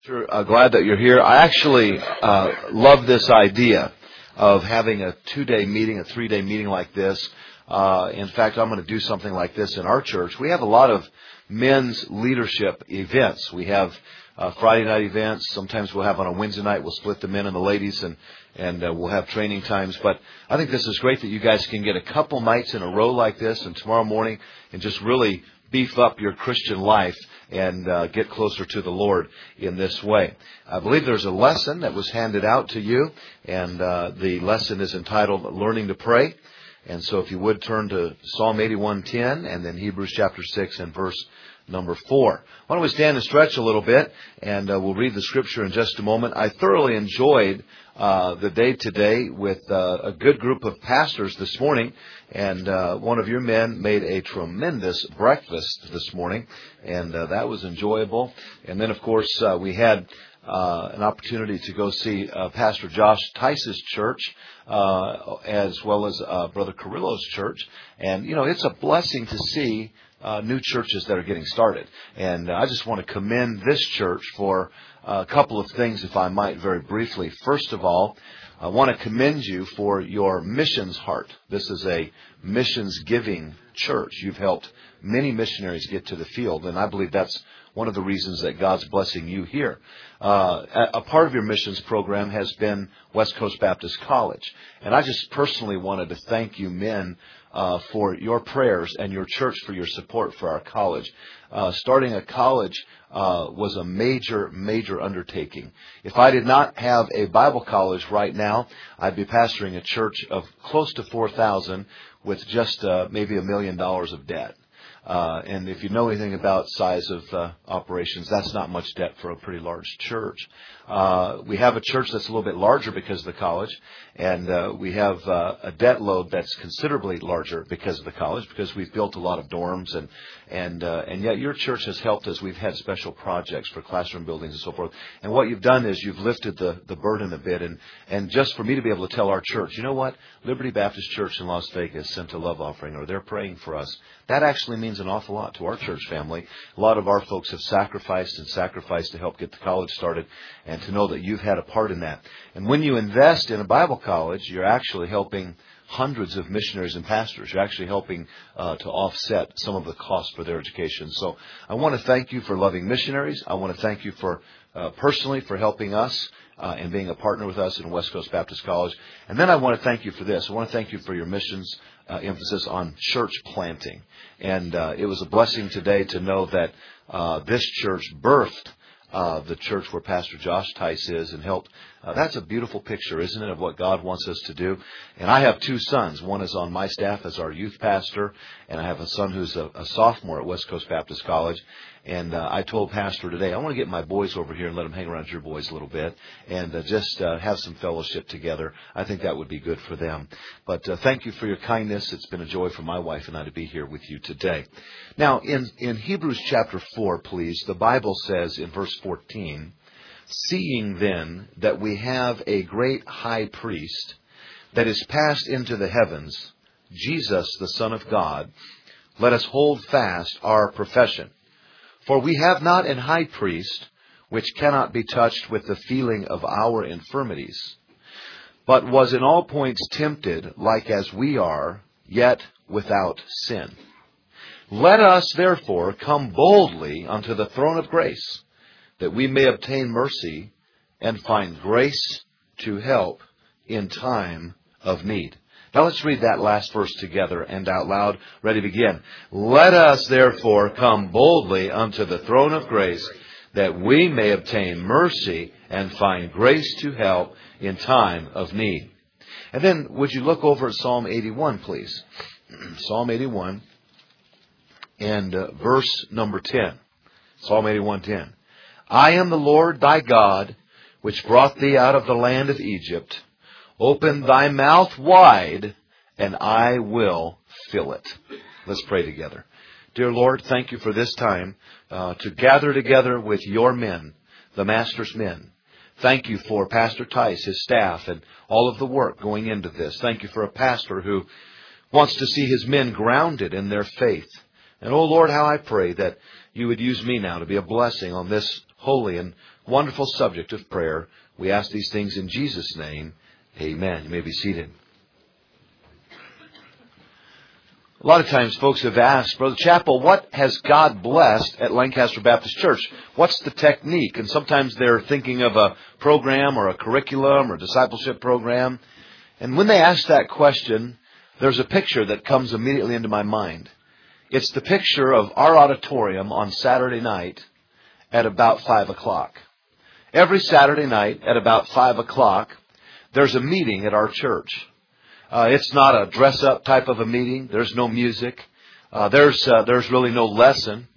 Sure, glad that you're here. I actually love this idea of having a 2-day meeting, a 3-day meeting like this. In fact, I'm going to do something like this in our church. We have a lot of men's leadership events. We have Friday night events. Sometimes we'll have on a Wednesday night. We'll split the men and the ladies, and we'll have training times. But I think this is great that you guys can get a couple nights in a row like this, and tomorrow morning, and just really beef up your Christian life and get closer to the Lord in this way. I believe there's a lesson that was handed out to you, and the lesson is entitled Learning to Pray. And so if you would turn to Psalm 81:10 and then Hebrews chapter 6 and verse number 4. Why don't we stand and stretch a little bit, and we'll read the scripture in just a moment. I thoroughly enjoyed the day today with a good group of pastors this morning, and one of your men made a tremendous breakfast this morning, and that was enjoyable. And then, of course, we had an opportunity to go see Pastor Josh Tice's church, as well as Brother Carrillo's church. And, you know, it's a blessing to see new churches that are getting started. And I just want to commend this church for a couple of things, if I might, very briefly. First of all, I want to commend you for your missions heart. This is a missions giving church. You've helped many missionaries get to the field, and I believe that's one of the reasons that God's blessing you here. A part of your missions program has been West Coast Baptist College. And I just personally wanted to thank you men for your prayers and your church for your support for our college. Starting a college was a major, major undertaking. If I did not have a Bible college right now, I'd be pastoring a church of close to 4,000 with just maybe $1 million of debt. And if you know anything about size of operations, that's not much debt for a pretty large church. We have a church that's a little bit larger because of the college, and we have a debt load that's considerably larger because of the college, because we've built a lot of dorms, and yet your church has helped us. We've had special projects for classroom buildings and so forth. And what you've done is you've lifted the burden a bit, and just for me to be able to tell our church, you know what, Liberty Baptist Church in Las Vegas sent a love offering, or they're praying for us. That actually means an awful lot to our church family. A lot of our folks have sacrificed to help get the college started, and to know that you've had a part in that. And when you invest in a Bible college, you're actually helping hundreds of missionaries and pastors. You're actually helping to offset some of the costs for their education. So I want to thank you for loving missionaries. I want to thank you for personally for helping us and being a partner with us in West Coast Baptist College. And then I want to thank you for this. I want to thank you for your missions emphasis on church planting. And it was a blessing today to know that this church birthed the church where Pastor Josh Tice is and helped. That's a beautiful picture, isn't it, of what God wants us to do? And I have 2 sons. One is on my staff as our youth pastor, and I have a son who's a sophomore at West Coast Baptist College. And I told Pastor today, I want to get my boys over here and let them hang around your boys a little bit and just have some fellowship together. I think that would be good for them. But thank you for your kindness. It's been a joy for my wife and I to be here with you today. Now, in Hebrews chapter 4, please, the Bible says in verse 14, "Seeing then that we have a great high priest that is passed into the heavens, Jesus, the Son of God, let us hold fast our profession. For we have not an high priest which cannot be touched with the feeling of our infirmities, but was in all points tempted like as we are, yet without sin. Let us therefore come boldly unto the throne of grace, that we may obtain mercy and find grace to help in time of need." Now let's read that last verse together and out loud. Ready, begin. "Let us therefore come boldly unto the throne of grace, that we may obtain mercy and find grace to help in time of need." And then would you look over at Psalm 81, please? Psalm 81 and verse number 10. Psalm 81:10. "I am the Lord thy God, which brought thee out of the land of Egypt. Open thy mouth wide, and I will fill it." Let's pray together. Dear Lord, thank you for this time to gather together with your men, the Master's men. Thank you for Pastor Tice, his staff, and all of the work going into this. Thank you for a pastor who wants to see his men grounded in their faith. And, oh Lord, how I pray that you would use me now to be a blessing on this holy and wonderful subject of prayer. We ask these things in Jesus' name. Amen. You may be seated. A lot of times folks have asked, Brother Chappell, what has God blessed at Lancaster Baptist Church? What's the technique? And sometimes they're thinking of a program or a curriculum or a discipleship program. And when they ask that question, there's a picture that comes immediately into my mind. It's the picture of our auditorium on Saturday night at about 5 o'clock. Every Saturday night at about 5 o'clock, there's a meeting at our church. It's not a dress-up type of a meeting. There's no music. There's really no lesson.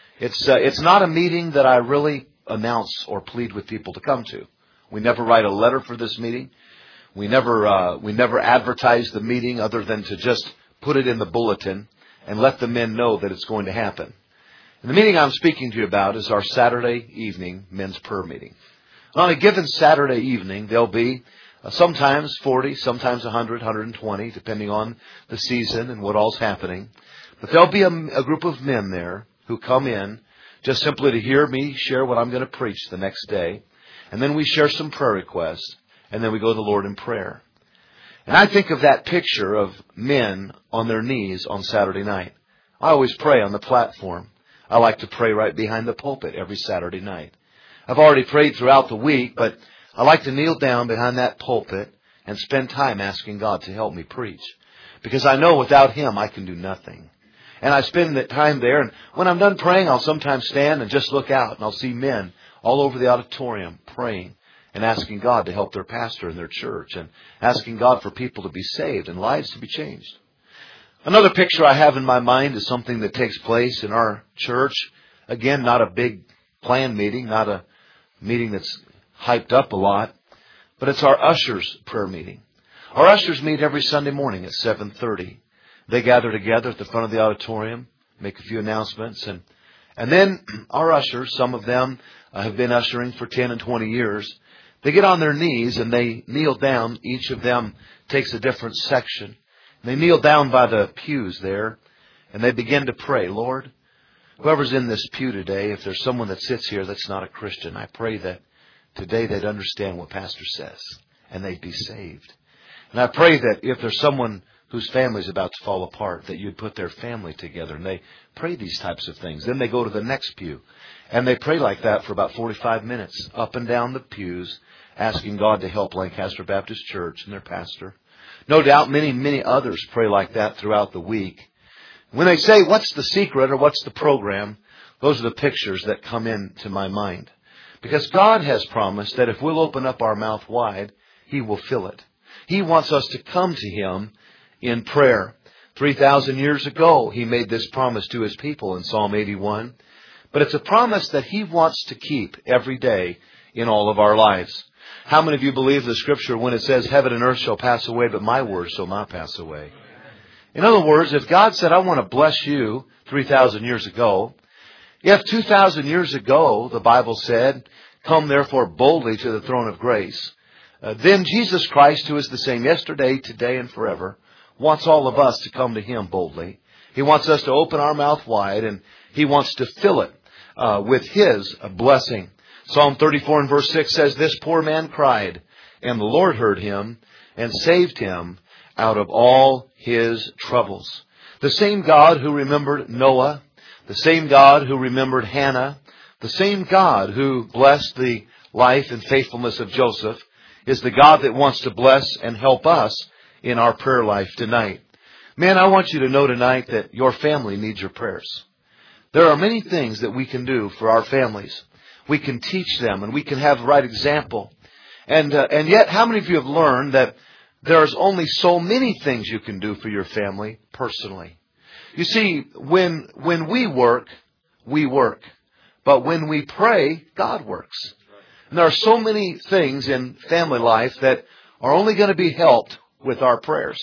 It's not a meeting that I really announce or plead with people to come to. We never write a letter for this meeting. We never advertise the meeting other than to just put it in the bulletin and let the men know that it's going to happen. And the meeting I'm speaking to you about is our Saturday evening men's prayer meeting. On a given Saturday evening, there'll be sometimes 40, sometimes 100, 120, depending on the season and what all's happening. But there'll be a group of men there who come in just simply to hear me share what I'm going to preach the next day. And then we share some prayer requests. And then we go to the Lord in prayer. And I think of that picture of men on their knees on Saturday night. I always pray on the platform. I like to pray right behind the pulpit every Saturday night. I've already prayed throughout the week, but I like to kneel down behind that pulpit and spend time asking God to help me preach. Because I know without Him I can do nothing. And I spend that time there, and when I'm done praying, I'll sometimes stand and just look out, and I'll see men all over the auditorium praying and asking God to help their pastor and their church, and asking God for people to be saved and lives to be changed. Another picture I have in my mind is something that takes place in our church. Again, not a big planned meeting, not a meeting that's hyped up a lot, but it's our ushers prayer meeting. Our ushers meet every Sunday morning at 7:30. They gather together at the front of the auditorium, make a few announcements, and then our ushers, some of them have been ushering for 10 and 20 years, they get on their knees and they kneel down. Each of them takes a different section. They kneel down by the pews there and they begin to pray. Lord, whoever's in this pew today, if there's someone that sits here that's not a Christian, I pray that today they'd understand what Pastor says and they'd be saved. And I pray that if there's someone whose family's about to fall apart, that you'd put their family together. And they pray these types of things. Then they go to the next pew. And they pray like that for about 45 minutes, up and down the pews, asking God to help Lancaster Baptist Church and their pastor. No doubt many, many others pray like that throughout the week. When they say, what's the secret or what's the program, those are the pictures that come into my mind. Because God has promised that if we'll open up our mouth wide, He will fill it. He wants us to come to Him in prayer. 3,000 years ago, He made this promise to His people in Psalm 81. But it's a promise that He wants to keep every day in all of our lives. How many of you believe the Scripture when it says, heaven and earth shall pass away, but my words shall not pass away? In other words, if God said, I want to bless you 3,000 years ago, if 2,000 years ago the Bible said, come therefore boldly to the throne of grace, then Jesus Christ, who is the same yesterday, today, and forever, wants all of us to come to Him boldly. He wants us to open our mouth wide, and He wants to fill it with His blessing. Psalm 34 and verse 6 says, this poor man cried, and the Lord heard him and saved him out of all his troubles. The same God who remembered Noah, the same God who remembered Hannah, the same God who blessed the life and faithfulness of Joseph, is the God that wants to bless and help us in our prayer life tonight. Man, I want you to know tonight that your family needs your prayers. There are many things that we can do for our families. We can teach them and we can have the right example. And yet, how many of you have learned that there's only so many things you can do for your family personally? You see, when we work, we work. But when we pray, God works. And there are so many things in family life that are only going to be helped with our prayers.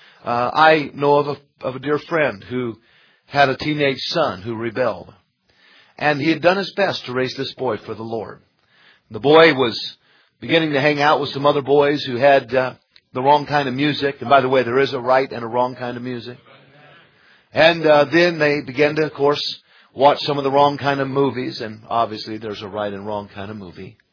I know of a dear friend who had a teenage son who rebelled. And he had done his best to raise this boy for the Lord. The boy was beginning to hang out with some other boys who had the wrong kind of music. And by the way, there is a right and a wrong kind of music. And then they began to, of course, watch some of the wrong kind of movies. And obviously there's a right and wrong kind of movie.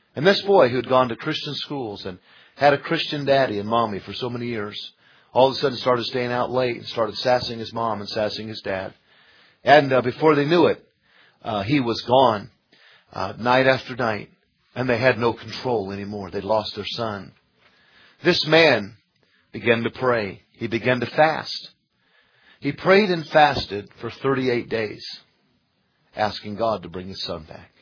And this boy who had gone to Christian schools and had a Christian daddy and mommy for so many years, all of a sudden started staying out late and started sassing his mom and sassing his dad. And before they knew it, he was gone night after night. And they had no control anymore. They'd lost their son. This man began to pray. He began to fast. He prayed and fasted for 38 days, asking God to bring his son back.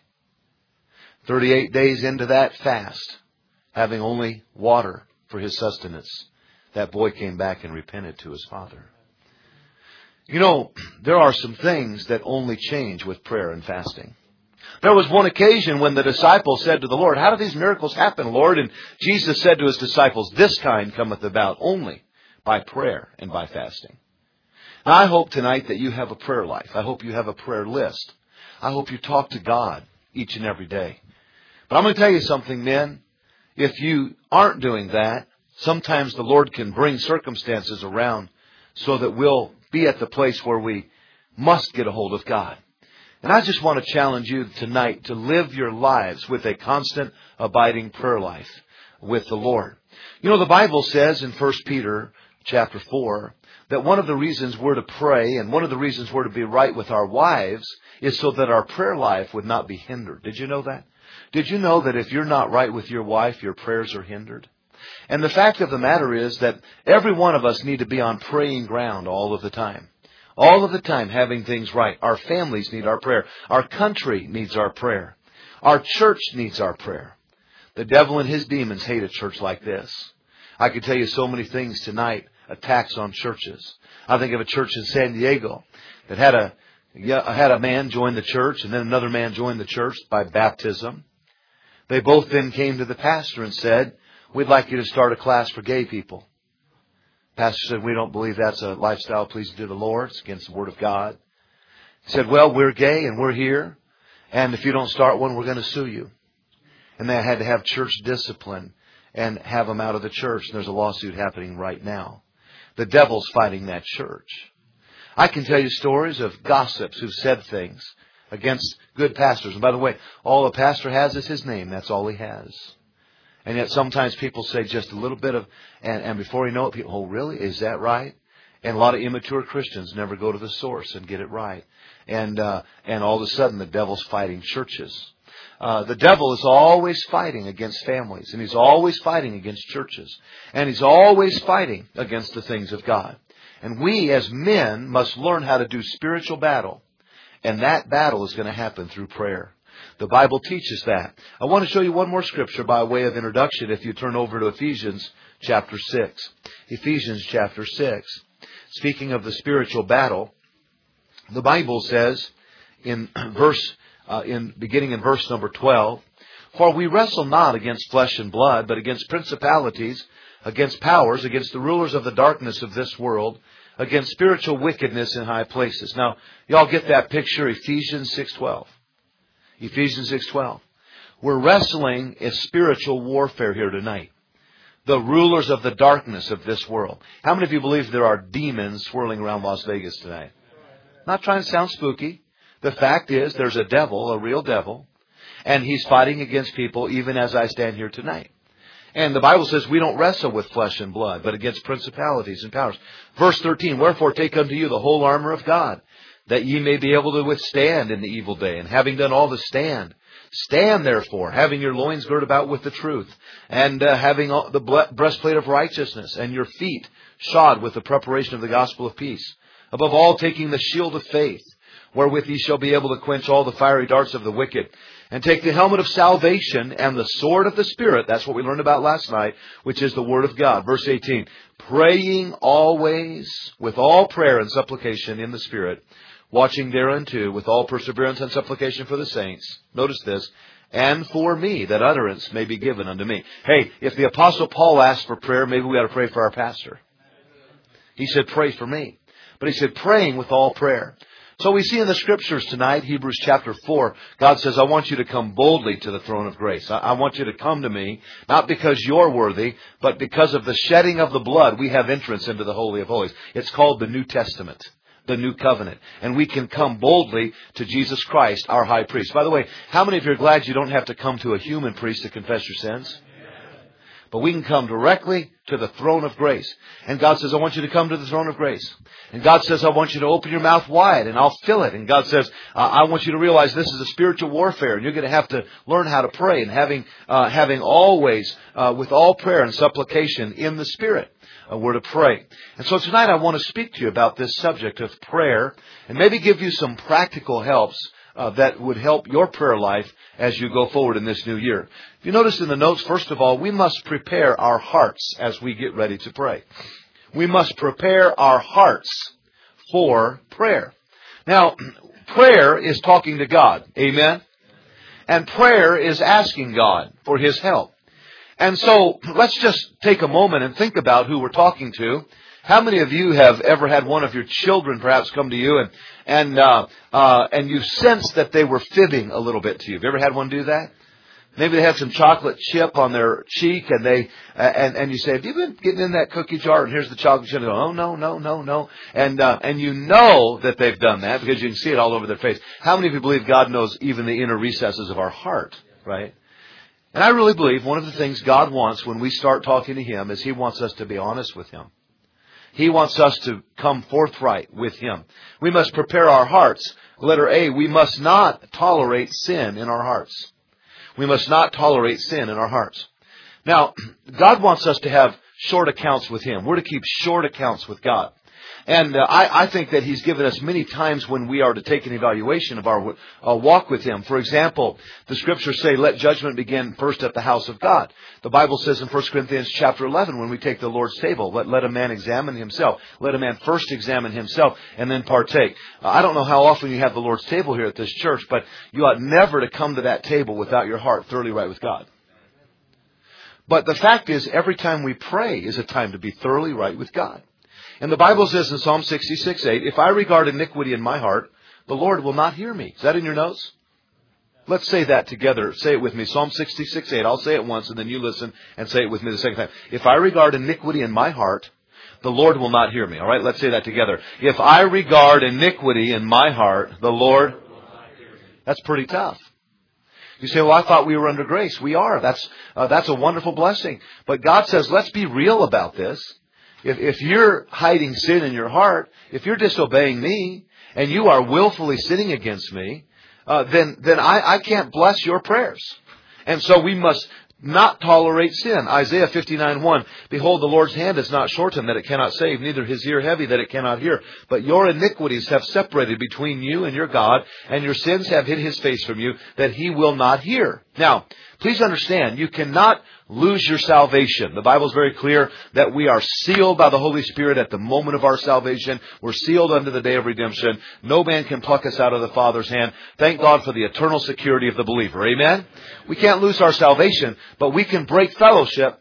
38 days into that fast, having only water for his sustenance, that boy came back and repented to his father. You know, there are some things that only change with prayer and fasting. There was one occasion when the disciples said to the Lord, "How do these miracles happen, Lord?" And Jesus said to his disciples, "This kind cometh about only by prayer and by fasting." Now, I hope tonight that you have a prayer life. I hope you have a prayer list. I hope you talk to God each and every day. But I'm going to tell you something, men. If you aren't doing that, sometimes the Lord can bring circumstances around so that we'll be at the place where we must get a hold of God. And I just want to challenge you tonight to live your lives with a constant, abiding prayer life with the Lord. You know, the Bible says in 1 Peter chapter 4 that one of the reasons we're to pray and one of the reasons we're to be right with our wives is so that our prayer life would not be hindered. Did you know that? Did you know that if you're not right with your wife, your prayers are hindered? And the fact of the matter is that every one of us need to be on praying ground all of the time. All of the time having things right. Our families need our prayer. Our country needs our prayer. Our church needs our prayer. The devil and his demons hate a church like this. I could tell you so many things tonight, attacks on churches. I think of a church in San Diego that had a man join the church and then another man joined the church by baptism. They both then came to the pastor and said, "We'd like you to start a class for gay people." Pastor said, "We don't believe that's a lifestyle pleasing to the Lord. It's against the Word of God." He said, "Well, we're gay and we're here. And if you don't start one, we're going to sue you." And they had to have church discipline and have them out of the church. And there's a lawsuit happening right now. The devil's fighting that church. I can tell you stories of gossips who've said things against good pastors. And by the way, all a pastor has is his name. That's all he has. And yet sometimes people say just a little bit of, and before you know it, people, "Oh, really? Is that right?" And a lot of immature Christians never go to the source and get it right. And all of a sudden the devil's fighting churches. The devil is always fighting against families, and he's always fighting against churches, and he's always fighting against the things of God. And we as men must learn how to do spiritual battle, and that battle is going to happen through prayer. The Bible teaches that. I want to show you one more scripture by way of introduction if you turn over to Ephesians chapter 6. Ephesians chapter 6. Speaking of the spiritual battle, the Bible says beginning in verse number 12, "For we wrestle not against flesh and blood, but against principalities, against powers, against the rulers of the darkness of this world, against spiritual wickedness in high places." Now, y'all get that picture, Ephesians 6:12. Ephesians 6:12. We're wrestling a spiritual warfare here tonight. The rulers of the darkness of this world. How many of you believe there are demons swirling around Las Vegas tonight? Not trying to sound spooky. The fact is there's a devil, a real devil, and he's fighting against people even as I stand here tonight. And the Bible says we don't wrestle with flesh and blood, but against principalities and powers. Verse 13, "Wherefore take unto you the whole armor of God, that ye may be able to withstand in the evil day. And having done all to stand, stand therefore, having your loins girt about with the truth, and having the breastplate of righteousness, and your feet shod with the preparation of the gospel of peace. Above all, taking the shield of faith, wherewith ye shall be able to quench all the fiery darts of the wicked. And take the helmet of salvation and the sword of the Spirit." That's what we learned about last night, which is the Word of God. Verse 18, "Praying always with all prayer and supplication in the Spirit, watching thereunto with all perseverance and supplication for the saints." Notice this. "And for me, that utterance may be given unto me." Hey, if the Apostle Paul asked for prayer, maybe we ought to pray for our pastor. He said, "Pray for me." But he said, praying with all prayer. So we see in the Scriptures tonight, Hebrews chapter 4, God says, "I want you to come boldly to the throne of grace." I want you to come to me, not because you're worthy, but because of the shedding of the blood, we have entrance into the Holy of Holies. It's called the New Testament. the new covenant. And we can come boldly to Jesus Christ, our high priest. By the way, how many of you are glad you don't have to come to a human priest to confess your sins? But we can come directly to the throne of grace. And God says, I want you to come to the throne of grace. And God says, I want you to open your mouth wide and I'll fill it. And God says, I want you to realize this is a spiritual warfare and you're going to have to learn how to pray. And having always, with all prayer and supplication in the Spirit, we're to pray. And so tonight I want to speak to you about this subject of prayer and maybe give you some practical helps that would help your prayer life as you go forward in this new year. If you notice in the notes, first of all, we must prepare our hearts as we get ready to pray. We must prepare our hearts for prayer. Now, prayer is talking to God. Amen? And prayer is asking God for His help. And so, let's just take a moment and think about who we're talking to. How many of you have ever had one of your children perhaps come to you and you sensed that they were fibbing a little bit to you? Have you ever had one do that? Maybe they had some chocolate chip on their cheek and and you say, have you been getting in that cookie jar? And here's the chocolate chip. And they go, oh, no. And you know that they've done that because you can see it all over their face. How many of you believe God knows even the inner recesses of our heart, right? And I really believe one of the things God wants when we start talking to Him is He wants us to be honest with Him. He wants us to come forthright with Him. We must prepare our hearts. Letter A, we must not tolerate sin in our hearts. We must not tolerate sin in our hearts. Now, God wants us to have short accounts with Him. We're to keep short accounts with God. And I think that He's given us many times when we are to take an evaluation of our walk with Him. For example, the Scriptures say, let judgment begin first at the house of God. The Bible says in 1 Corinthians chapter 11, when we take the Lord's table, let a man examine himself. Let a man first examine himself and then partake. I don't know how often you have the Lord's table here at this church, but you ought never to come to that table without your heart thoroughly right with God. But the fact is, every time we pray is a time to be thoroughly right with God. And the Bible says in Psalm 66:8, if I regard iniquity in my heart, the Lord will not hear me. Is that in your notes? Let's say that together. Say it with me. Psalm 66:8. I'll say it once and then you listen and say it with me the second time. If I regard iniquity in my heart, the Lord will not hear me. All right, let's say that together. If I regard iniquity in my heart, the Lord... That's pretty tough. You say, well, I thought we were under grace. We are. That's a wonderful blessing. But God says, let's be real about this. If you're hiding sin in your heart, if you're disobeying me, and you are willfully sinning against me, then I can't bless your prayers. And so we must not tolerate sin. Isaiah 59:1, behold, the Lord's hand is not shortened that it cannot save, neither His ear heavy that it cannot hear. But your iniquities have separated between you and your God, and your sins have hid His face from you, that He will not hear. Now, please understand, you cannot lose your salvation. The Bible is very clear that we are sealed by the Holy Spirit at the moment of our salvation. We're sealed unto the day of redemption. No man can pluck us out of the Father's hand. Thank God for the eternal security of the believer. Amen? We can't lose our salvation, but we can break fellowship.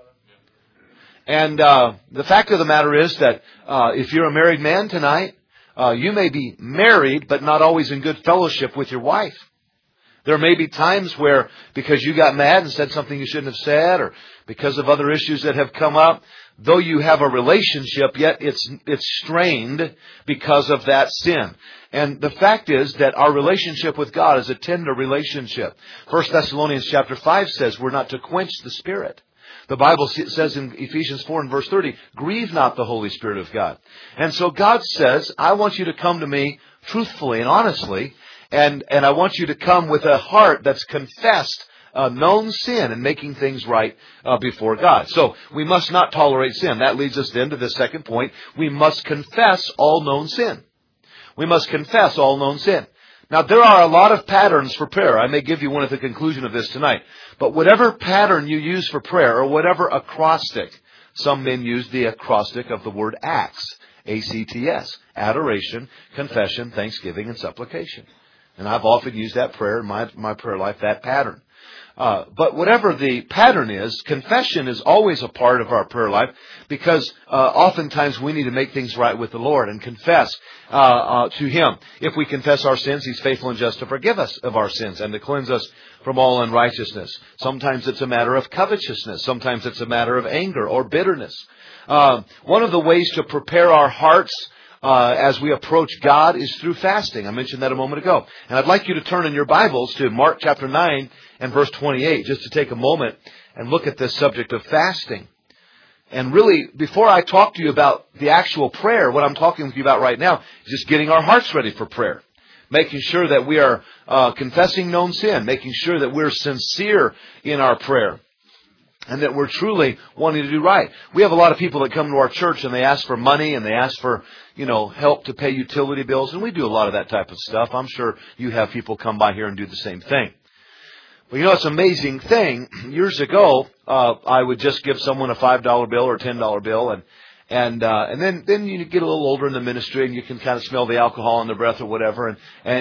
And the fact of the matter is that if you're a married man tonight, you may be married, but not always in good fellowship with your wife. There may be times where, because you got mad and said something you shouldn't have said, or because of other issues that have come up, though you have a relationship, yet it's strained because of that sin. And the fact is that our relationship with God is a tender relationship. 1 Thessalonians chapter 5 says we're not to quench the Spirit. The Bible says in Ephesians 4 and verse 30, grieve not the Holy Spirit of God. And so God says, I want you to come to me truthfully and honestly, and I want you to come with a heart that's confessed known sin and making things right before God. So we must not tolerate sin. That leads us then to the second point. We must confess all known sin. We must confess all known sin. Now, there are a lot of patterns for prayer. I may give you one at the conclusion of this tonight. But whatever pattern you use for prayer, or whatever acrostic, some men use the acrostic of the word ACTS, A-C-T-S, adoration, confession, thanksgiving, and supplication. And I've often used that prayer in my prayer life, that pattern. But whatever the pattern is, confession is always a part of our prayer life because oftentimes we need to make things right with the Lord and confess to Him. If we confess our sins, He's faithful and just to forgive us of our sins and to cleanse us from all unrighteousness. Sometimes it's a matter of covetousness. Sometimes it's a matter of anger or bitterness. One of the ways to prepare our hearts as we approach God is through fasting. I mentioned that a moment ago. And I'd like you to turn in your Bibles to Mark chapter 9 and verse 28, just to take a moment and look at this subject of fasting. And really, before I talk to you about the actual prayer, what I'm talking with you about right now is just getting our hearts ready for prayer. Making sure that we are confessing known sin. Making sure that we're sincere in our prayer. And that we're truly wanting to do right. We have a lot of people that come to our church and they ask for money and they ask for, help to pay utility bills. And we do a lot of that type of stuff. I'm sure you have people come by here and do the same thing. Well, it's an amazing thing. Years ago, I would just give someone a $5 bill or a $10 bill and then you get a little older in the ministry and you can kind of smell the alcohol in the breath or whatever.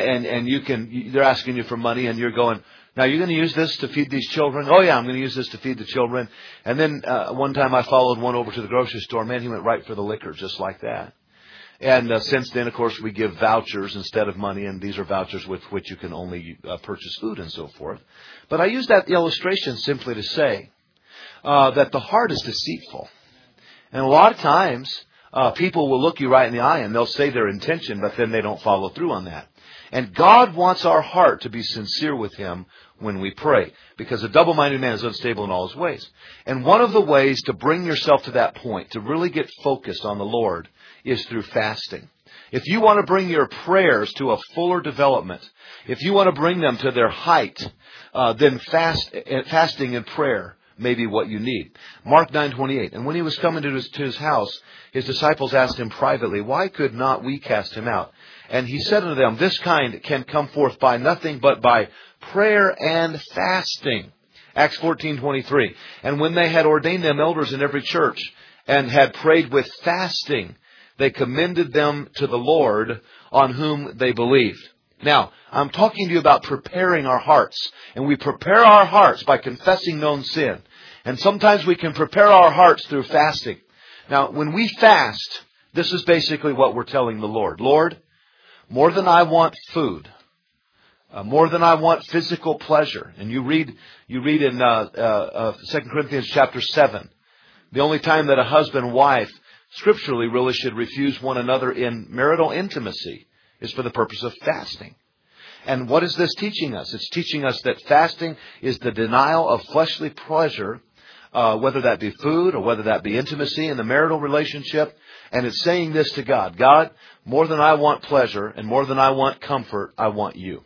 And they're asking you for money and you're going, now, you're going to use this to feed these children? Oh, yeah, I'm going to use this to feed the children. And then one time I followed one over to the grocery store. Man, he went right for the liquor just like that. And since then, of course, we give vouchers instead of money. And these are vouchers with which you can only purchase food and so forth. But I use that illustration simply to say that the heart is deceitful. And a lot of times, people will look you right in the eye and they'll say their intention, but then they don't follow through on that. And God wants our heart to be sincere with Him when we pray. Because a double-minded man is unstable in all his ways. And one of the ways to bring yourself to that point, to really get focused on the Lord, is through fasting. If you want to bring your prayers to a fuller development, if you want to bring them to their height, then fasting and prayer may be what you need. Mark 9:28. And when he was coming to his house, his disciples asked him privately, why could not we cast him out? And he said unto them, this kind can come forth by nothing but by prayer and fasting. Acts 14:23. And when they had ordained them elders in every church and had prayed with fasting, they commended them to the Lord on whom they believed. Now, I'm talking to you about preparing our hearts. And we prepare our hearts by confessing known sin. And sometimes we can prepare our hearts through fasting. Now, when we fast, this is basically what we're telling the Lord. Lord, more than I want food, more than I want physical pleasure. And you read in 2 Corinthians chapter 7, the only time that a husband and wife scripturally really should refuse one another in marital intimacy is for the purpose of fasting. And what is this teaching us? It's teaching us that fasting is the denial of fleshly pleasure, whether that be food or whether that be intimacy in the marital relationship. And it's saying this to God. God, more than I want pleasure and more than I want comfort, I want you.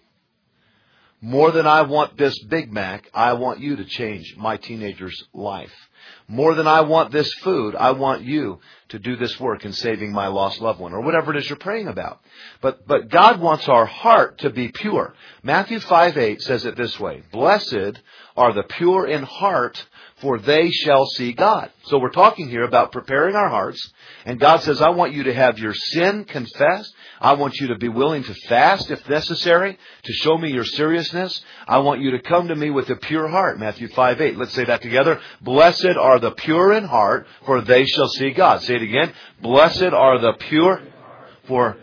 More than I want this Big Mac, I want you to change my teenager's life. More than I want this food, I want you to do this work in saving my lost loved one, or whatever it is you're praying about. But God wants our heart to be pure. Matthew 5:8 says it this way, blessed are the pure in heart, for they shall see God. So we're talking here about preparing our hearts. And God says, I want you to have your sin confessed. I want you to be willing to fast if necessary to show me your seriousness. I want you to come to me with a pure heart. Matthew 5:8. Let's say that together. Blessed are the pure in heart, for they shall see God. Say it again. Blessed are the pure, for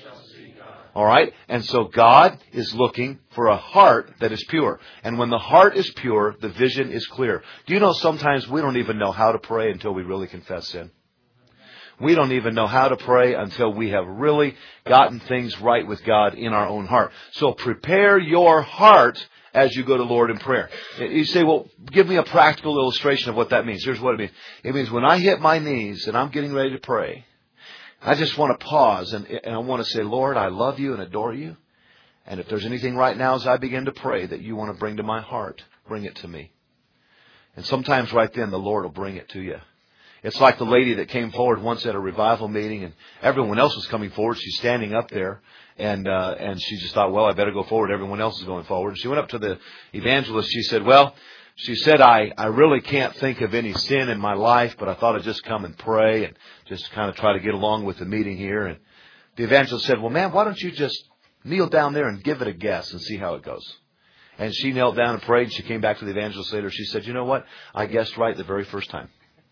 all right? And so God is looking for a heart that is pure. And when the heart is pure, the vision is clear. Do you know sometimes we don't even know how to pray until we really confess sin? We don't even know how to pray until we have really gotten things right with God in our own heart. So prepare your heart as you go to Lord in prayer. You say, well, give me a practical illustration of what that means. Here's what it means. It means when I hit my knees and I'm getting ready to pray, I just want to pause and I want to say, Lord, I love you and adore you. And if there's anything right now as I begin to pray that you want to bring to my heart, bring it to me. And sometimes right then the Lord will bring it to you. It's like the lady that came forward once at a revival meeting and everyone else was coming forward. She's standing up there and she just thought, well, I better go forward. Everyone else is going forward. And she went up to the evangelist. She said, I really can't think of any sin in my life, but I thought I'd just come and pray and just kind of try to get along with the meeting here. And the evangelist said, well, ma'am, why don't you just kneel down there and give it a guess and see how it goes? And she knelt down and prayed. And she came back to the evangelist later. She said, you know what? I guessed right the very first time.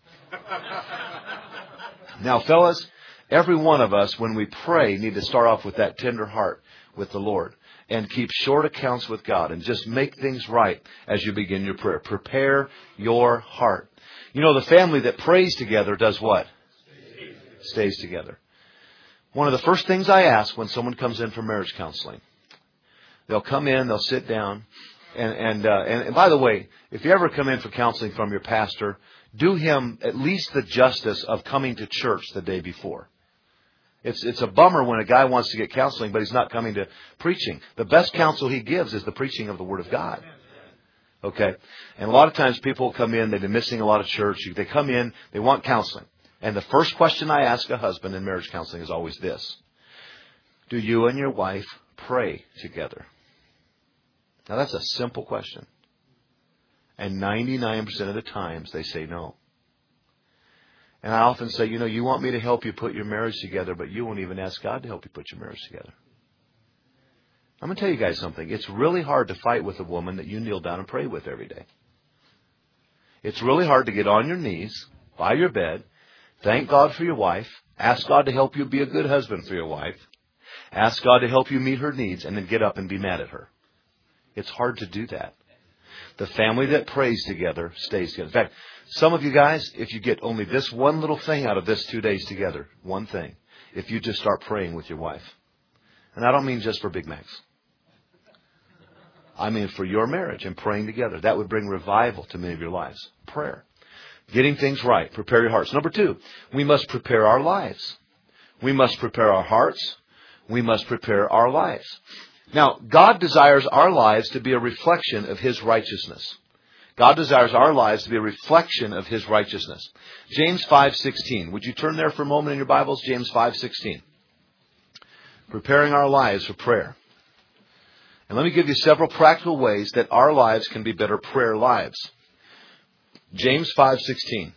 Now, fellas, every one of us, when we pray, need to start off with that tender heart with the Lord and keep short accounts with God and just make things right as you begin your prayer. Prepare your heart. You know, the family that prays together does what? Stays together. One of the first things I ask when someone comes in for marriage counseling, they'll come in, they'll sit down, and by the way, if you ever come in for counseling from your pastor, do him at least the justice of coming to church the day before. It's a bummer when a guy wants to get counseling, but he's not coming to preaching. The best counsel he gives is the preaching of the Word of God. Okay? And a lot of times people come in, they've been missing a lot of church. They come in, they want counseling. And the first question I ask a husband in marriage counseling is always this. Do you and your wife pray together? Now that's a simple question. And 99% of the times they say no. And I often say, you want me to help you put your marriage together, but you won't even ask God to help you put your marriage together. I'm going to tell you guys something. It's really hard to fight with a woman that you kneel down and pray with every day. It's really hard to get on your knees by your bed, thank God for your wife, ask God to help you be a good husband for your wife, ask God to help you meet her needs, and then get up and be mad at her. It's hard to do that. The family that prays together stays together. In fact, some of you guys, if you get only this one little thing out of this 2 days together, one thing, if you just start praying with your wife. And I don't mean just for Big Macs. I mean for your marriage and praying together. That would bring revival to many of your lives. Prayer. Getting things right. Prepare your hearts. Number 2, we must prepare our lives. We must prepare our hearts. We must prepare our lives. Now, God desires our lives to be a reflection of His righteousness. God desires our lives to be a reflection of His righteousness. James 5:16. Would you turn there for a moment in your Bibles? James 5:16. Preparing our lives for prayer. And let me give you several practical ways that our lives can be better prayer lives. James 5:16.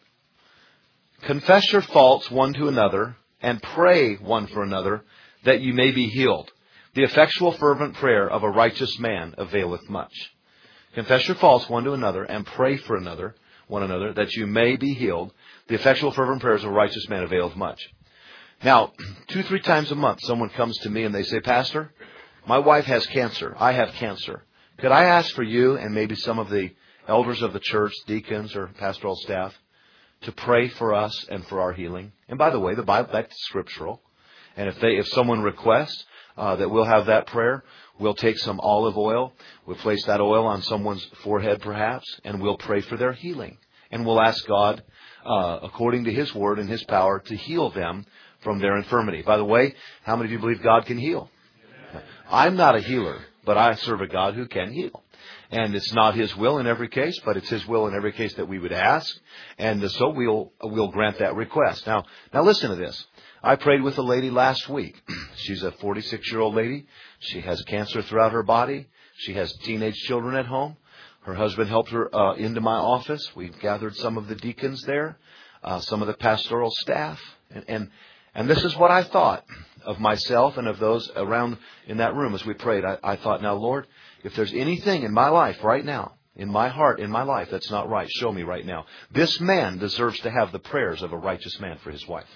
Confess your faults one to another and pray one for another that you may be healed. The effectual fervent prayer of a righteous man availeth much. Confess your faults one to another and pray for one another that you may be healed. The effectual fervent prayers of a righteous man availeth much. Now, 2-3 times a month, someone comes to me and they say, Pastor, my wife has cancer. I have cancer. Could I ask for you and maybe some of the elders of the church, deacons or pastoral staff, to pray for us and for our healing? And by the way, the Bible, that's scriptural. And if someone requests that we'll have that prayer, we'll take some olive oil, we'll place that oil on someone's forehead perhaps, and we'll pray for their healing. And we'll ask God, according to His word and His power, to heal them from their infirmity. By the way, how many of you believe God can heal? I'm not a healer, but I serve a God who can heal. And it's not His will in every case, but it's His will in every case that we would ask. And so we'll grant that request. Now listen to this. I prayed with a lady last week. She's a 46-year-old lady. She has cancer throughout her body. She has teenage children at home. Her husband helped her into my office. We've gathered some of the deacons there, some of the pastoral staff. And this is what I thought of myself and of those around in that room as we prayed. I thought, now, Lord, if there's anything in my life right now, in my heart, in my life, that's not right, show me right now. This man deserves to have the prayers of a righteous man for his wife.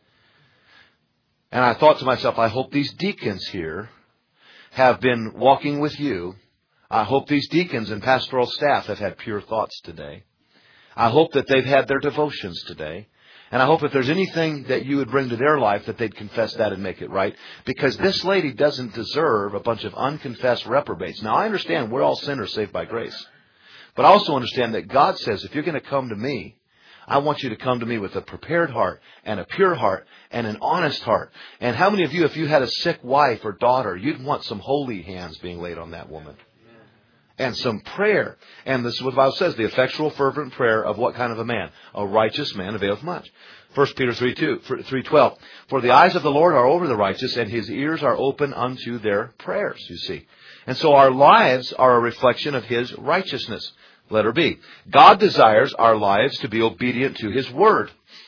And I thought to myself, I hope these deacons here have been walking with you. I hope these deacons and pastoral staff have had pure thoughts today. I hope that they've had their devotions today. And I hope if there's anything that you would bring to their life, that they'd confess that and make it right. Because this lady doesn't deserve a bunch of unconfessed reprobates. Now, I understand we're all sinners saved by grace. But I also understand that God says, if you're going to come to me, I want you to come to me with a prepared heart and a pure heart and an honest heart. And how many of you, if you had a sick wife or daughter, you'd want some holy hands being laid on that woman? And some prayer. And this is what the Bible says, the effectual fervent prayer of what kind of a man? A righteous man availeth much. 1 Peter 3:12. For the eyes of the Lord are over the righteous, and His ears are open unto their prayers, you see. And so our lives are a reflection of His righteousness. Letter B. God desires our lives to be obedient to His Word.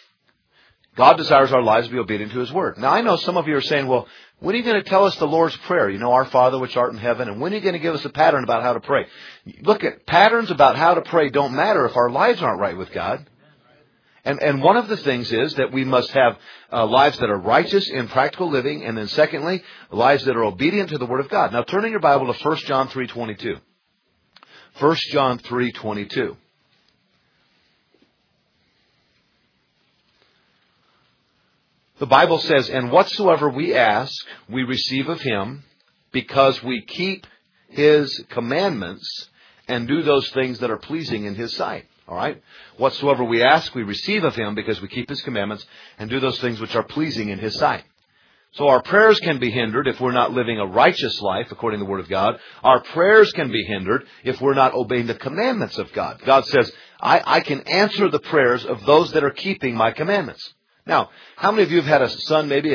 God desires our lives to be obedient to His Word. Now, I know some of you are saying, well, when are you going to tell us the Lord's Prayer? You know, our Father which art in heaven. And when are you going to give us a pattern about how to pray? Look, at patterns about how to pray don't matter if our lives aren't right with God. And one of the things is that we must have lives that are righteous in practical living. And then secondly, lives that are obedient to the Word of God. Now, turn in your Bible to 1 John 3:22. 1 John 3:22. The Bible says, and whatsoever we ask, we receive of Him, because we keep His commandments and do those things that are pleasing in His sight. All right? Whatsoever we ask, we receive of Him, because we keep His commandments and do those things which are pleasing in His sight. So our prayers can be hindered if we're not living a righteous life according to the Word of God. Our prayers can be hindered if we're not obeying the commandments of God. God says, I can answer the prayers of those that are keeping my commandments. Now, how many of you have had a son maybe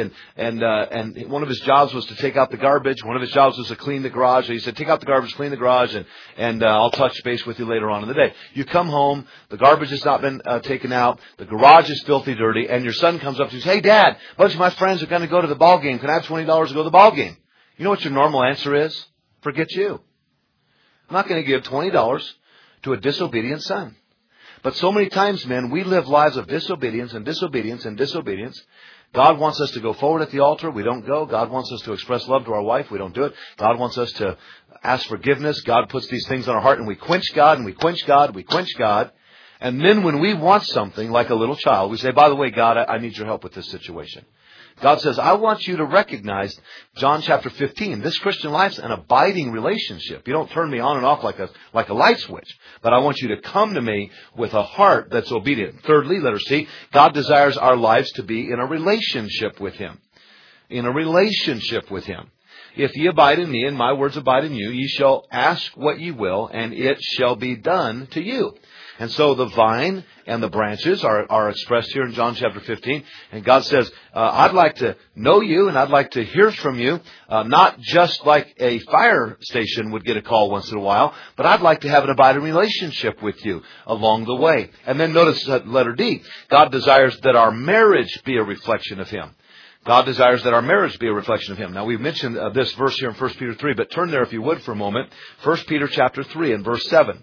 and one of his jobs was to take out the garbage? One of his jobs was to clean the garage. So he said, take out the garbage, clean the garage, and I'll touch base with you later on in the day. You come home, the garbage has not been taken out, the garage is filthy dirty, and your son comes up to you and says, hey, Dad, a bunch of my friends are going to go to the ball game. Can I have $20 to go to the ball game? You know what your normal answer is? Forget you. I'm not going to give $20 to a disobedient son. But so many times, men, we live lives of disobedience and disobedience and disobedience. God wants us to go forward at the altar. We don't go. God wants us to express love to our wife. We don't do it. God wants us to ask forgiveness. God puts these things on our heart, and we quench God, and we quench God, we quench God. And then when we want something, like a little child, we say, by the way, God, I need your help with this situation. God says, I want you to recognize John chapter 15. This Christian life's an abiding relationship. You don't turn me on and off like a light switch. But I want you to come to me with a heart that's obedient. Thirdly, letter C, God desires our lives to be in a relationship with Him. In a relationship with Him. If ye abide in me and my words abide in you, ye shall ask what ye will, and it shall be done to you. And so the vine and the branches are expressed here in John chapter 15. And God says, I'd like to know you and I'd like to hear from you, not just like a fire station would get a call once in a while, but I'd like to have an abiding relationship with you along the way. And then notice letter D, God desires that our marriage be a reflection of Him. God desires that our marriage be a reflection of Him. Now, we've mentioned this verse here in 1 Peter 3, but turn there if you would for a moment. 1 Peter chapter 3 and verse 7.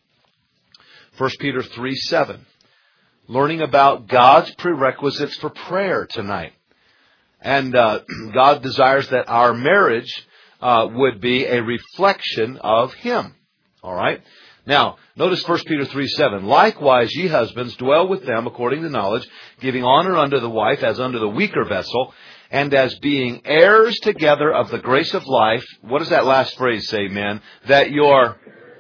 1 Peter 3:7. Learning about God's prerequisites for prayer tonight. And God desires that our marriage would be a reflection of Him. All right? Now, notice 1 Peter 3:7. Likewise, ye husbands, dwell with them according to knowledge, giving honor unto the wife as unto the weaker vessel, and as being heirs together of the grace of life. What does that last phrase say, men? That your...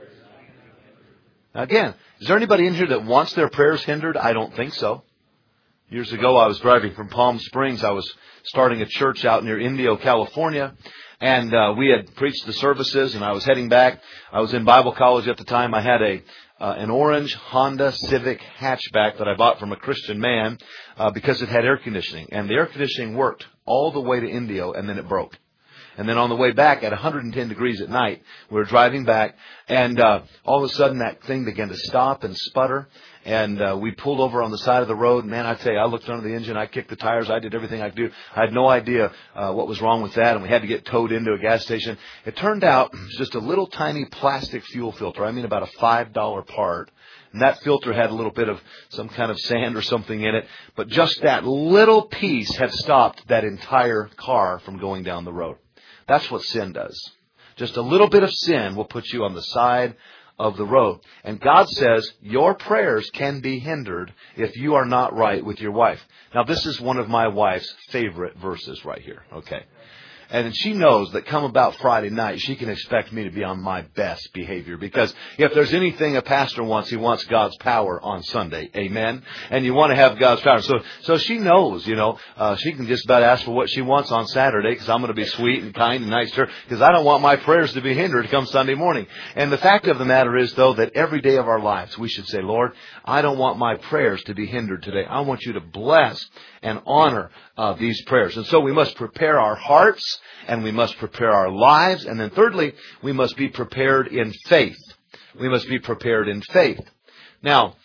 Again, is there anybody in here that wants their prayers hindered? I don't think so. Years ago, I was driving from Palm Springs. I was starting a church out near Indio, California. And we had preached the services, and I was heading back. I was in Bible college at the time. I had an orange Honda Civic hatchback that I bought from a Christian man because it had air conditioning. And the air conditioning worked all the way to Indio, and then it broke. And then on the way back at 110 degrees at night, we were driving back, and all of a sudden that thing began to stop and sputter. And we pulled over on the side of the road. Man, I tell you, I looked under the engine, I kicked the tires, I did everything I could do. I had no idea what was wrong with that, and we had to get towed into a gas station. It turned out it was just a little tiny plastic fuel filter. I mean, about a $5 part. And that filter had a little bit of some kind of sand or something in it. But just that little piece had stopped that entire car from going down the road. That's what sin does. Just a little bit of sin will put you on the side of the road. And God says your prayers can be hindered if you are not right with your wife. Now, this is one of my wife's favorite verses right here. Okay. And she knows that come about Friday night, she can expect me to be on my best behavior. Because if there's anything a pastor wants, he wants God's power on Sunday. Amen? And you want to have God's power. So she knows, she can just about ask for what she wants on Saturday because I'm going to be sweet and kind and nice to her because I don't want my prayers to be hindered come Sunday morning. And the fact of the matter is, though, that every day of our lives we should say, Lord, I don't want my prayers to be hindered today. I want you to bless and honor these prayers. And so we must prepare our hearts and we must prepare our lives. And then thirdly, we must be prepared in faith. We must be prepared in faith. Now,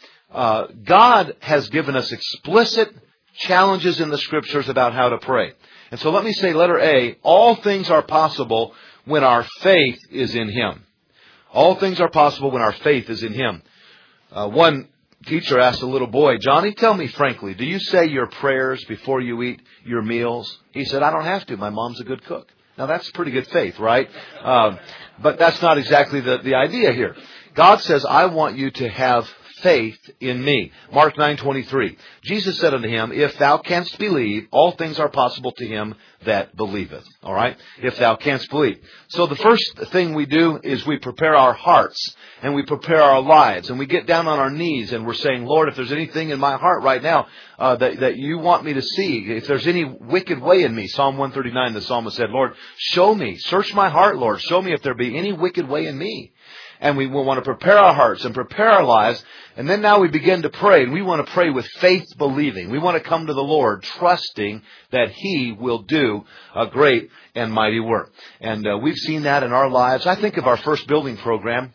God has given us explicit challenges in the Scriptures about how to pray. And so let me say, letter A, all things are possible when our faith is in Him. All things are possible when our faith is in Him. One teacher asked a little boy, Johnny, tell me frankly, do you say your prayers before you eat your meals? He said, I don't have to. My mom's a good cook. Now, that's pretty good faith, right? But that's not exactly the idea here. God says, I want you to have faith in me. Mark 9:23. Jesus said unto him, if thou canst believe, all things are possible to him that believeth. All right? If thou canst believe. So the first thing we do is we prepare our hearts and we prepare our lives and we get down on our knees and we're saying, Lord, if there's anything in my heart right now that you want me to see, if there's any wicked way in me. Psalm 139, the psalmist said, Lord, show me, search my heart, Lord, show me if there be any wicked way in me. And we will want to prepare our hearts and prepare our lives. And then now we begin to pray. And we want to pray with faith believing. We want to come to the Lord trusting that He will do a great and mighty work. And we've seen that in our lives. I think of our first building program.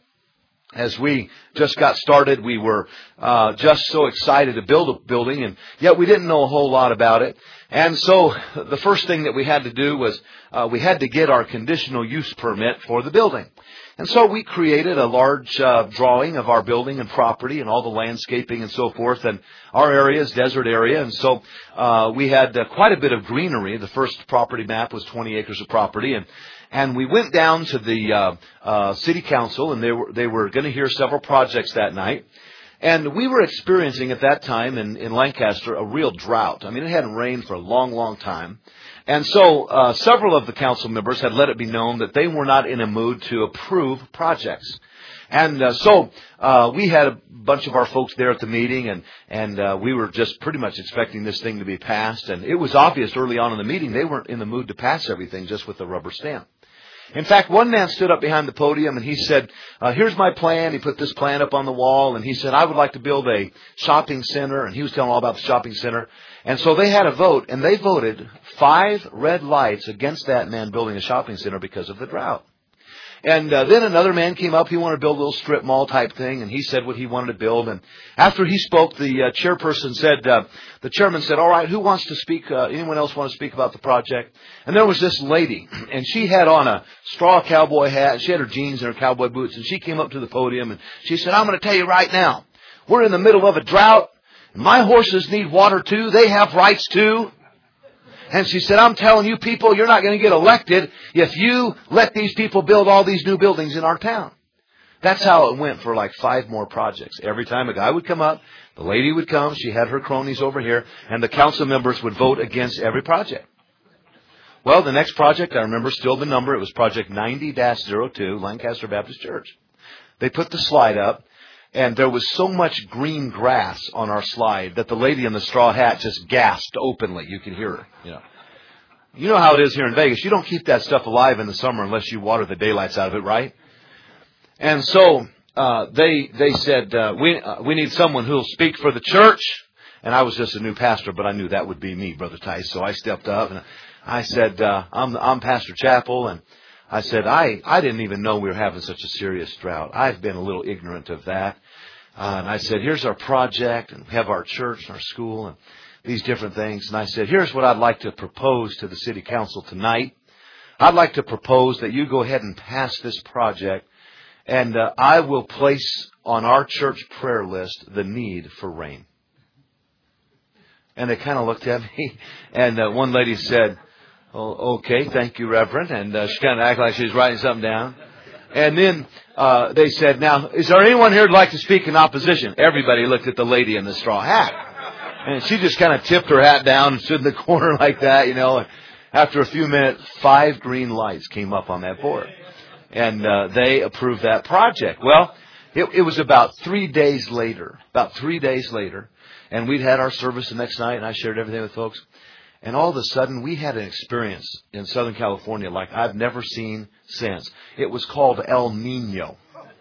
As we just got started, we were just so excited to build a building, and yet we didn't know a whole lot about it. And so the first thing that we had to do was we had to get our conditional use permit for the building. And so we created a large drawing of our building and property and all the landscaping and so forth. And our area is desert area. And so we had quite a bit of greenery. The first property map was 20 acres of property. And we went down to the city council, and they were going to hear several projects that night. And we were experiencing at that time in Lancaster a real drought. I mean, it hadn't rained for a long, long time. And so several of the council members had let it be known that they were not in a mood to approve projects. And so we had a bunch of our folks there at the meeting, and we were just pretty much expecting this thing to be passed. And it was obvious early on in the meeting they weren't in the mood to pass everything just with a rubber stamp. In fact, one man stood up behind the podium and he said, here's my plan. He put this plan up on the wall and he said, I would like to build a shopping center. And he was telling all about the shopping center. And so they had a vote, and they voted 5 red lights against that man building a shopping center because of the drought. And then another man came up. He wanted to build a little strip mall type thing, and he said what he wanted to build. And after he spoke, the chairperson said, the chairman said, all right, who wants to speak? Anyone else want to speak about the project? And there was this lady, and she had on a straw cowboy hat, and she had her jeans and her cowboy boots, and she came up to the podium, and she said, I'm going to tell you right now, we're in the middle of a drought. My horses need water too. They have rights too. And she said, I'm telling you people, you're not going to get elected if you let these people build all these new buildings in our town. That's how it went for like 5 more projects. Every time a guy would come up, the lady would come, she had her cronies over here, and the council members would vote against every project. Well, the next project, I remember still the number, it was Project 90-02, Lancaster Baptist Church. They put the slide up. And there was so much green grass on our slide that the lady in the straw hat just gasped openly. You could hear her. You know how it is here in Vegas. You don't keep that stuff alive in the summer unless you water the daylights out of it, right? And so they said, we need someone who will speak for the church. And I was just a new pastor, but I knew that would be me, Brother Tice. So I stepped up and I said, I'm Pastor Chappell, and I said, I didn't even know we were having such a serious drought. I've been a little ignorant of that. And I said, here's our project, and we have our church and our school and these different things. And I said, here's what I'd like to propose to the city council tonight. I'd like to propose that you go ahead and pass this project, and I will place on our church prayer list the need for rain. And they kind of looked at me, and one lady said, oh, okay, thank you, Reverend. And she kind of acted like she was writing something down. And then they said, now, is there anyone here who'd like to speak in opposition? Everybody looked at the lady in the straw hat. And she just kind of tipped her hat down and stood in the corner like that, And after a few minutes, 5 green lights came up on that board. And they approved that project. Well, it was about 3 days later, and we'd had our service the next night, and I shared everything with folks. And all of a sudden, we had an experience in Southern California like I've never seen since. It was called El Nino.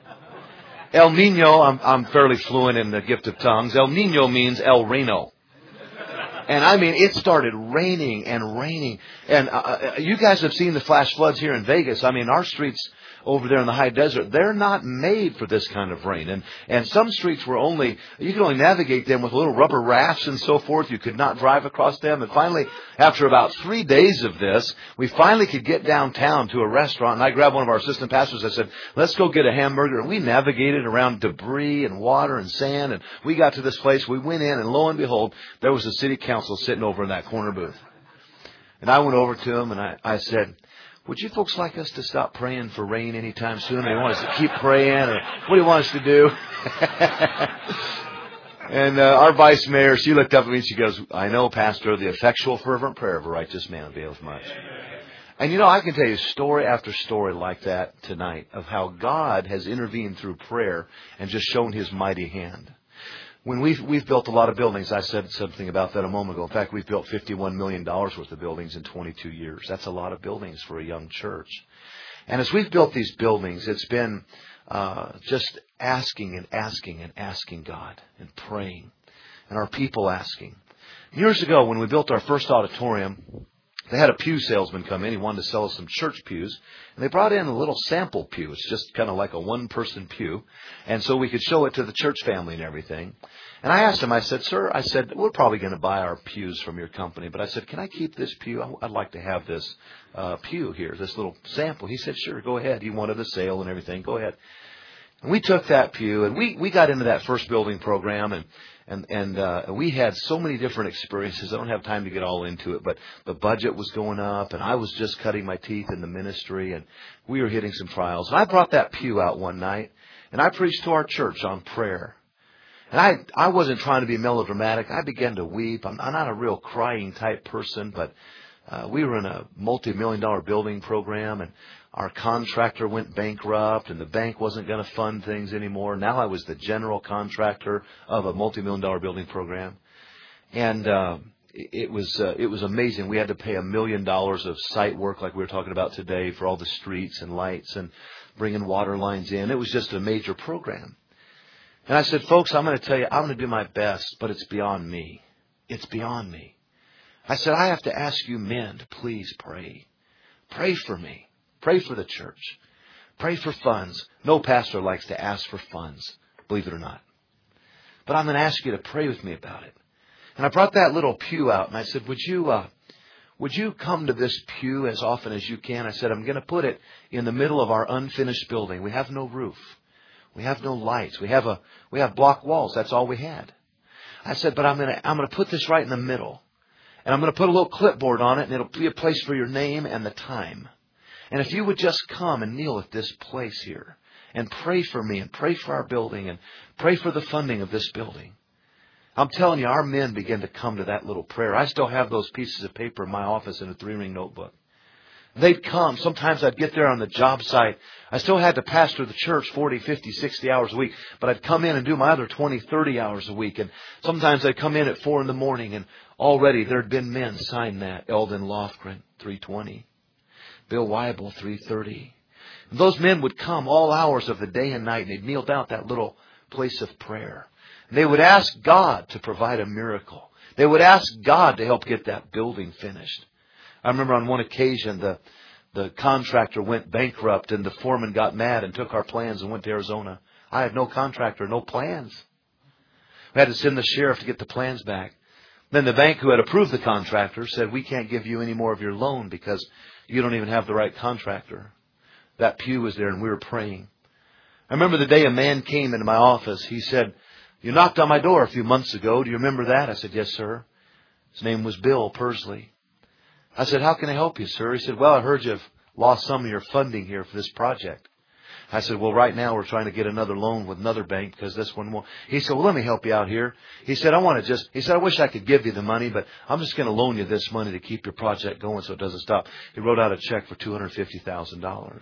El Nino, I'm fairly fluent in the gift of tongues. El Nino means El Reno. And I mean, it started raining and raining. And you guys have seen the flash floods here in Vegas. I mean, our streets over there in the high desert, they're not made for this kind of rain. And some streets were you could only navigate them with little rubber rafts and so forth. You could not drive across them. And finally, after about 3 days of this, we finally could get downtown to a restaurant. And I grabbed one of our assistant pastors. I said, let's go get a hamburger. And we navigated around debris and water and sand. And we got to this place. We went in, and lo and behold, there was the city council sitting over in that corner booth. And I went over to him and I said, would you folks like us to stop praying for rain anytime soon? Or do you want us to keep praying? Or what do you want us to do? And our vice mayor, she looked up at me and she goes, I know, Pastor, the effectual fervent prayer of a righteous man availeth much. And you know, I can tell you story after story like that tonight of how God has intervened through prayer and just shown His mighty hand. When we've built a lot of buildings, I said something about that a moment ago. In fact, we've built $51 million worth of buildings in 22 years. That's a lot of buildings for a young church. And as we've built these buildings, it's been just asking and asking and asking God and praying, and our people asking. Years ago, when we built our first auditorium, they had a pew salesman come in. He wanted to sell us some church pews. And they brought in a little sample pew. It's just kind of like a one-person pew. And so we could show it to the church family and everything. And I asked him, I said, sir, I said, we're probably going to buy our pews from your company. But I said, can I keep this pew? I'd like to have this pew here, this little sample. He said, sure, go ahead. He wanted a sale and everything. Go ahead. And we took that pew, and we got into that first building program, and we had so many different experiences. I don't have time to get all into it, but the budget was going up, and I was just cutting my teeth in the ministry, and we were hitting some trials. And I brought that pew out one night, and I preached to our church on prayer. And I wasn't trying to be melodramatic. I began to weep. I'm not a real crying type person, but we were in a multi-million-dollar building program, and our contractor went bankrupt, and the bank wasn't going to fund things anymore. Now I was the general contractor of a multi-million-dollar building program, and it was amazing. We had to pay $1 million of site work, like we were talking about today, for all the streets and lights and bringing water lines in. It was just a major program. And I said, folks, I'm going to tell you, I'm going to do my best, but it's beyond me. It's beyond me. I said, I have to ask you men to please pray. Pray for me. Pray for the church. Pray for funds. No pastor likes to ask for funds, believe it or not. But I'm going to ask you to pray with me about it. And I brought that little pew out, and I said, would you come to this pew as often as you can? I said, I'm going to put it in the middle of our unfinished building. We have no roof. We have no lights. We have block walls. That's all we had. I said, but I'm going to put this right in the middle. And I'm going to put a little clipboard on it, and it'll be a place for your name and the time. And if you would just come and kneel at this place here and pray for me and pray for our building and pray for the funding of this building. I'm telling you, our men began to come to that little prayer. I still have those pieces of paper in my office in a 3-ring notebook. They'd come. Sometimes I'd get there on the job site. I still had to pastor the church 40, 50, 60 hours a week. But I'd come in and do my other 20, 30 hours a week. And sometimes I'd come in at 4 a.m. and already there'd been men sign that. Eldon Lofgren, 3:20. Bill Weibel, 3:30. And those men would come all hours of the day and night, and they'd kneel down at that little place of prayer. And they would ask God to provide a miracle. They would ask God to help get that building finished. I remember on one occasion the contractor went bankrupt, and the foreman got mad and took our plans and went to Arizona. I had no contractor, no plans. We had to send the sheriff to get the plans back. Then the bank who had approved the contractor said, we can't give you any more of your loan because you don't even have the right contractor. That pew was there, and we were praying. I remember the day a man came into my office. He said, you knocked on my door a few months ago. Do you remember that? I said, yes, sir. His name was Bill Pursley. I said, how can I help you, sir? He said, well, I heard you've lost some of your funding here for this project. I said, well, right now we're trying to get another loan with another bank because this one won't. He said, well, let me help you out here. He said, I wish I could give you the money, but I'm just going to loan you this money to keep your project going so it doesn't stop. He wrote out a check for $250,000.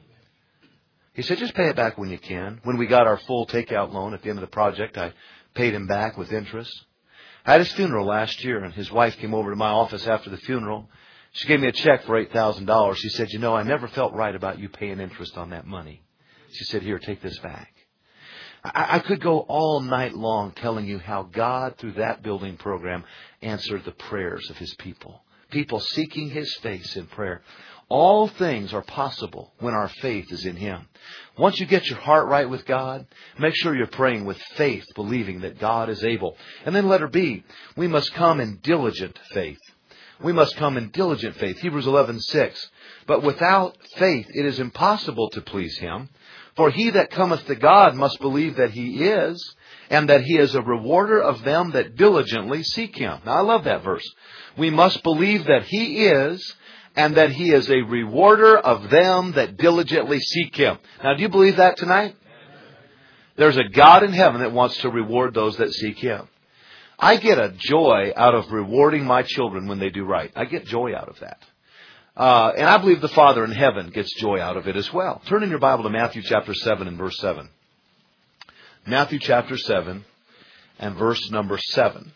He said, just pay it back when you can. When we got our full takeout loan at the end of the project, I paid him back with interest. I had his funeral last year, and his wife came over to my office after the funeral. She gave me a check for $8,000. She said, I never felt right about you paying interest on that money. She said, here, take this back. I could go all night long telling you how God, through that building program, answered the prayers of His people. People seeking His face in prayer. All things are possible when our faith is in Him. Once you get your heart right with God, make sure you're praying with faith, believing that God is able. And then letter B, we must come in diligent faith. We must come in diligent faith. Hebrews 11:6. But without faith it is impossible to please Him. For he that cometh to God must believe that He is, and that He is a rewarder of them that diligently seek Him. Now I love that verse. We must believe that He is, and that He is a rewarder of them that diligently seek Him. Now, do you believe that tonight? There's a God in heaven that wants to reward those that seek Him. I get a joy out of rewarding my children when they do right. I get joy out of that. And I believe the Father in heaven gets joy out of it as well. Turn in your Bible to Matthew chapter 7 and verse 7. Matthew chapter 7 and verse number 7.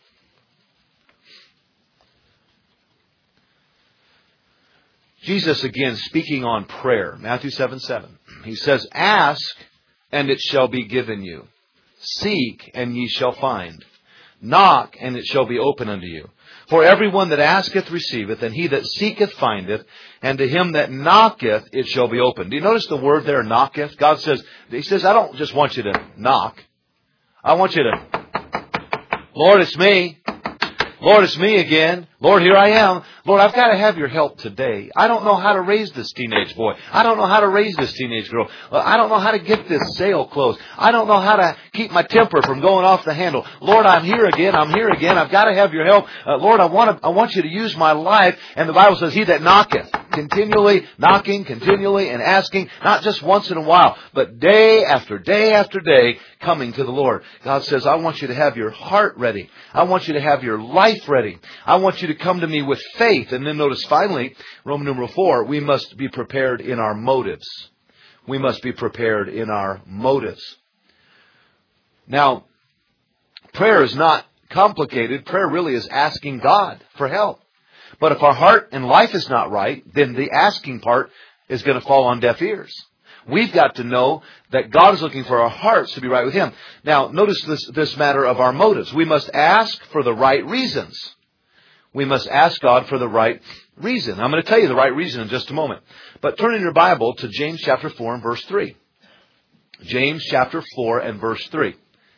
Jesus again speaking on prayer. Matthew 7:7. He says, "Ask, and it shall be given you. Seek, and ye shall find. Knock, and it shall be open unto you. For everyone that asketh receiveth, and he that seeketh findeth, and to him that knocketh it shall be opened." Do you notice the word there, knocketh? God says, He says, I don't just want you to knock. I want you to, Lord, it's me. Lord, it's me again. Lord, here I am. Lord, I've got to have your help today. I don't know how to raise this teenage boy. I don't know how to raise this teenage girl. I don't know how to get this sale closed. I don't know how to keep my temper from going off the handle. Lord, I'm here again. I'm here again. I've got to have your help. Lord, I want you to use my life. And the Bible says, "He that knocketh," continually knocking, continually and asking, not just once in a while, but day after day after day, coming to the Lord. God says, I want you to have your heart ready. I want you to have your life ready. I want you to come to me with faith. And then notice finally, Roman numeral 4, we must be prepared in our motives. We must be prepared in our motives. Now, prayer is not complicated. Prayer really is asking God for help. But if our heart and life is not right, then the asking part is going to fall on deaf ears. We've got to know that God is looking for our hearts to be right with Him. Now, notice this matter of our motives. We must ask for the right reasons. We must ask God for the right reason. I'm going to tell you the right reason in just a moment. But turn in your Bible to James chapter 4 and verse 3. James chapter 4 and verse 3.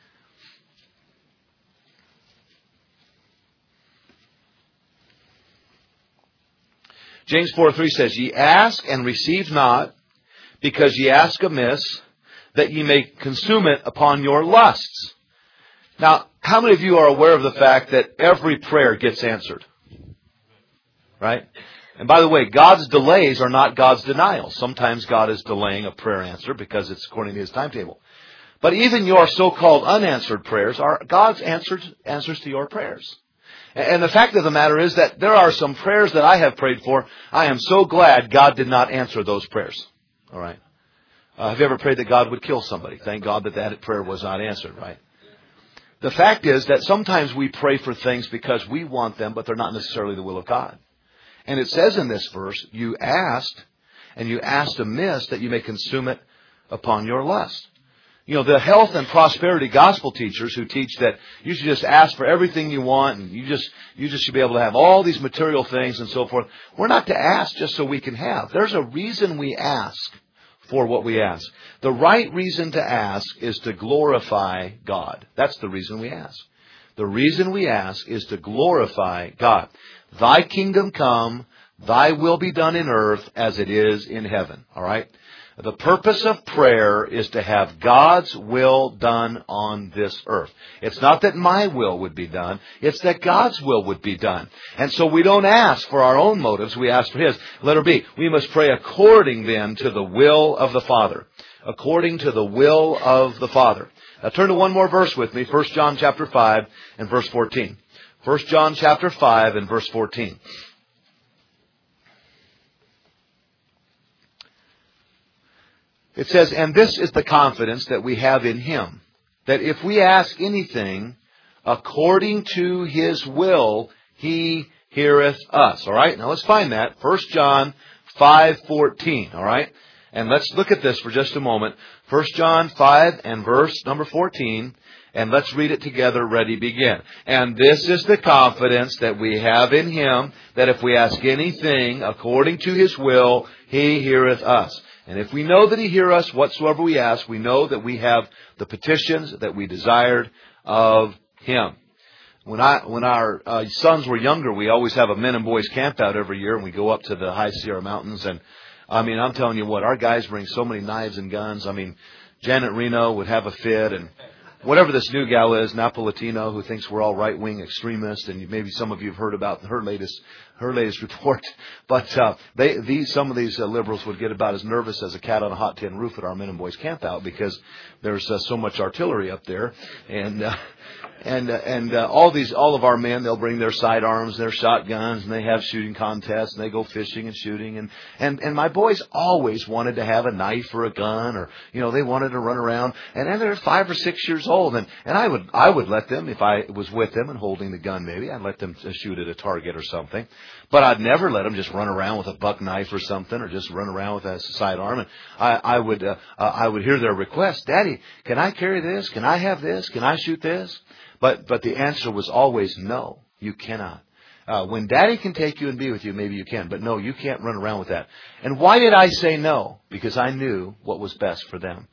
James 4:3 says, "Ye ask and receive not, because ye ask amiss, that ye may consume it upon your lusts." Now, how many of you are aware of the fact that every prayer gets answered? Right? And by the way, God's delays are not God's denials. Sometimes God is delaying a prayer answer because it's according to His timetable. But even your so-called unanswered prayers are God's answers to your prayers. And the fact of the matter is that there are some prayers that I have prayed for. I am so glad God did not answer those prayers. All right. Have you ever prayed that God would kill somebody? Thank God that prayer was not answered, right? The fact is that sometimes we pray for things because we want them, but they're not necessarily the will of God. And it says in this verse, you asked, and you asked amiss that you may consume it upon your lust. You know, the health and prosperity gospel teachers who teach that you should just ask for everything you want and you just should be able to have all these material things and so forth. We're not to ask just so we can have. There's a reason we ask for what we ask. The right reason to ask is to glorify God. That's the reason we ask. The reason we ask is to glorify God. Thy kingdom come, thy will be done in earth as it is in heaven. All right? The purpose of prayer is to have God's will done on this earth. It's not that my will would be done. It's that God's will would be done. And so we don't ask for our own motives. We ask for His. Letter B, we must pray according then to the will of the Father. According to the will of the Father. Now turn to one more verse with me. 1 John chapter 5 and verse 14. 1 John chapter 5 and verse 14. It says, and this is the confidence that we have in Him, that if we ask anything according to His will, He heareth us. All right, now let's find that. 1 John 5:14. All right, and let's look at this for just a moment. 1 John 5 and verse number 14. And let's read it together. Ready, begin. And this is the confidence that we have in Him, that if we ask anything according to His will, He heareth us. And if we know that He heareth us whatsoever we ask, we know that we have the petitions that we desired of Him. When our sons were younger, we always have a men and boys camp out every year, and we go up to the High Sierra Mountains. And I mean, I'm telling you what, our guys bring so many knives and guns. I mean, Janet Reno would have a fit, and whatever this new gal is, Napolitano, who thinks we're all right-wing extremists, and maybe some of you have heard about her latest report. But some of these liberals would get about as nervous as a cat on a hot tin roof at our Men and Boys camp out, because there's so much artillery up there, and all of our men, they'll bring their sidearms, their shotguns, and they have shooting contests, and they go fishing and shooting, and my boys always wanted to have a knife or a gun, or they wanted to run around, and they're 5 or 6 years old, and I would let them, if I was with them and holding the gun, maybe I'd let them shoot at a target or something, but I'd never let them just run around with a buck knife or something, or just run around with a sidearm. And I would hear their request, Daddy, can I carry this? Can I have this? Can I shoot this? But the answer was always no, you cannot. When Daddy can take you and be with you, maybe you can. But no, you can't run around with that. And why did I say no? Because I knew what was best for them.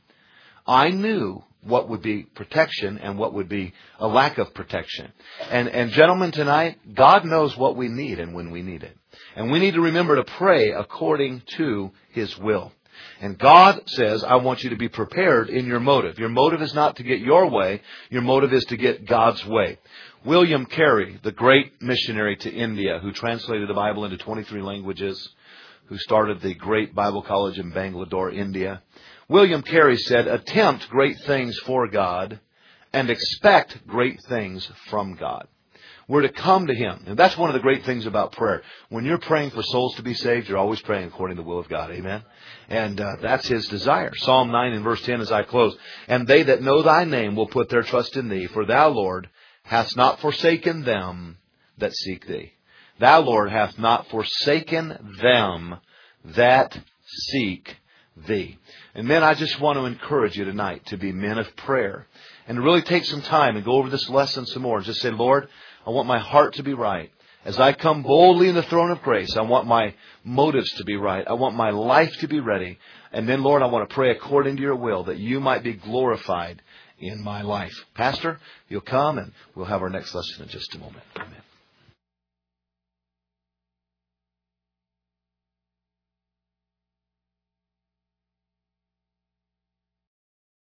I knew what would be protection and what would be a lack of protection. And gentlemen, tonight, God knows what we need and when we need it. And we need to remember to pray according to His will. And God says, I want you to be prepared in your motive. Your motive is not to get your way. Your motive is to get God's way. William Carey, the great missionary to India, who translated the Bible into 23 languages, who started the great Bible college in Bangalore, India. William Carey said, attempt great things for God and expect great things from God. We're to come to Him. And that's one of the great things about prayer. When you're praying for souls to be saved, you're always praying according to the will of God. Amen? And that's His desire. Psalm 9 and verse 10 as I close. And they that know Thy name will put their trust in Thee. For Thou, Lord, hast not forsaken them that seek Thee. Thou, Lord, hast not forsaken them that seek Thee. And men, I just want to encourage you tonight to be men of prayer. And to really take some time and go over this lesson some more. And just say, Lord, I want my heart to be right. As I come boldly in the throne of grace, I want my motives to be right. I want my life to be ready. And then, Lord, I want to pray according to your will, that you might be glorified in my life. Pastor, you'll come and we'll have our next lesson in just a moment. Amen.